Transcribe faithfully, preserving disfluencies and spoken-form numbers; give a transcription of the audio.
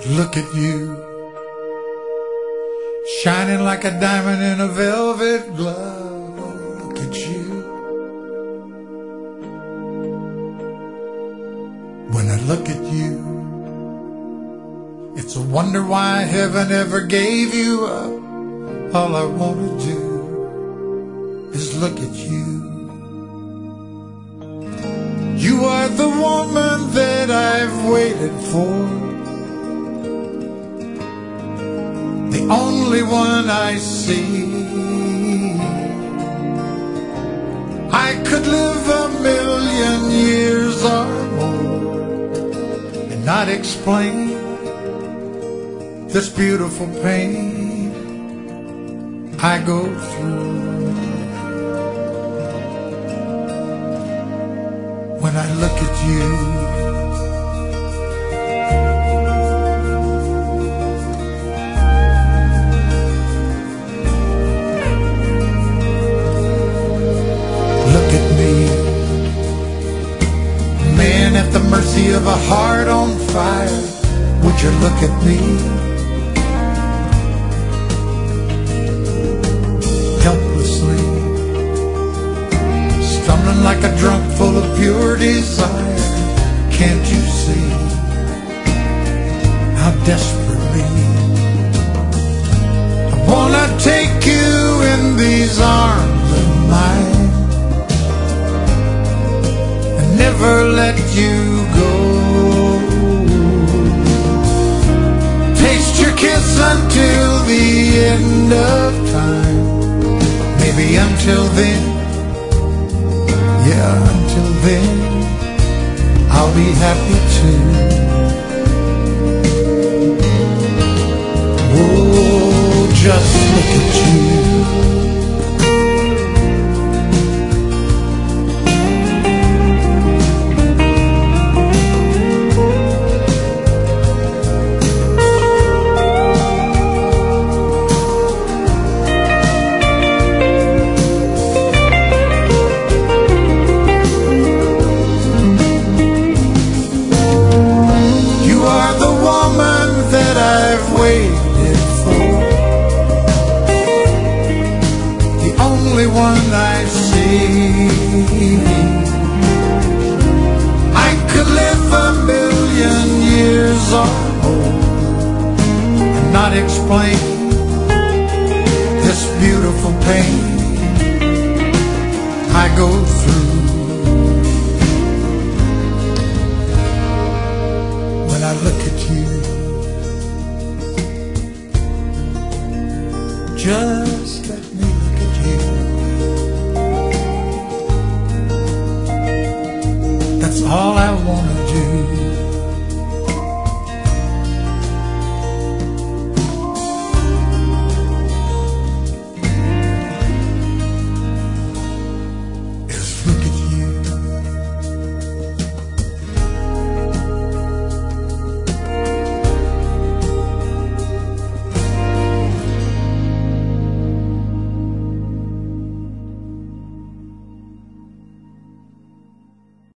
Look at you, shining like a diamond in a velvet glove. Look at you. When I look at you, it's a wonder why heaven ever gave you up. All I want to do is look at you. You are the woman that I've waited for, the only one I see. I could live a million years or more and not explain this beautiful pain I go through. When I look at you, look at me, man at the mercy of a heart on fire. Would you look at me? Helplessly, stumbling like a drunk full of pure desire. Can't you see how desperately I wanna take you in these arms of mine and never let you go? Taste your kiss until the end of time. Maybe until then, yeah, until then, I'll be happy too. Oh, just look at you. Waited for, the only one I see. I could live a million years or more and not explain this beautiful pain I go through. When I look at you, just